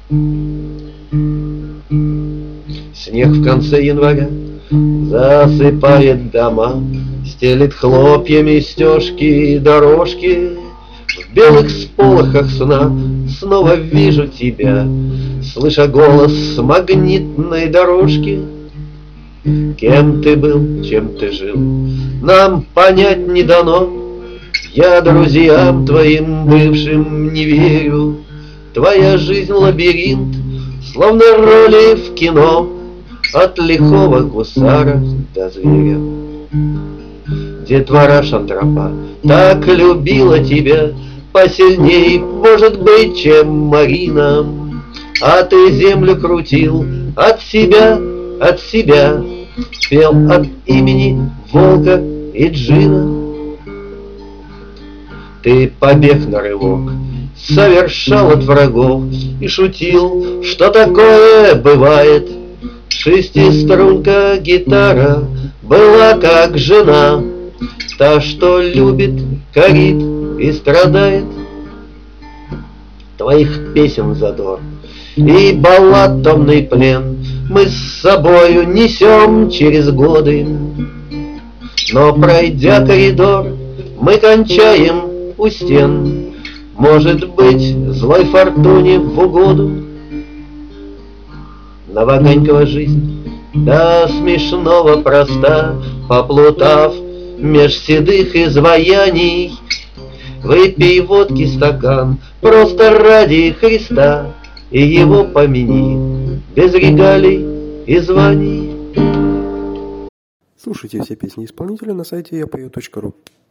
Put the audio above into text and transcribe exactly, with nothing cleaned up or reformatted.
Снег в конце января засыпает дома, стелит хлопьями стежки и дорожки. В белых сполохах сна снова вижу тебя, слыша голос с магнитной дорожки. Кем ты был, чем ты жил, нам понять не дано. Я друзьям твоим бывшим не верю. Твоя жизнь лабиринт, словно роли в кино, от лихого гусара до зверя. Детвора Шантропа так любила тебя, посильней, может быть, чем Марина. А ты землю крутил от себя, от себя, пел от имени волка и джина. Ты побег на рывок совершал от врагов и шутил, что такое бывает. Шестиструнка гитара была как жена, та, что любит, корит и страдает. Твоих песен задор и баллад томный плен мы с собою несем через годы. Но, пройдя коридор, мы кончаем у стен, может быть, злой фортуне в угоду. Новогонькова жизнь до смешного проста, поплутав меж седых изваяний. Выпей водки стакан просто ради Христа и его помяни без регалий и званий. Слушайте все песни исполнителя на сайте я пою точка ру.